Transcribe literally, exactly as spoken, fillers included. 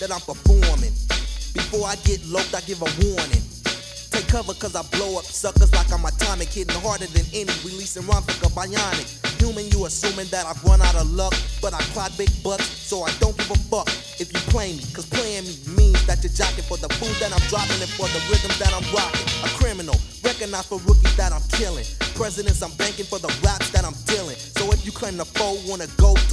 that I'm performing. Before I get loped, I give a warning. Take cover cause I blow up suckers like I'm atomic, hitting harder than any, releasing rhymes like a bionic. Human, you assuming that I've run out of luck, but I clock big bucks, so I don't give a fuck if you play me, cause playing me means that you're jocking for the food that I'm dropping and for the rhythm that I'm rocking. A criminal, recognized for rookies that I'm killing. Presidents, I'm banking for the raps that I'm dealing. So if you claim the foe, wanna go to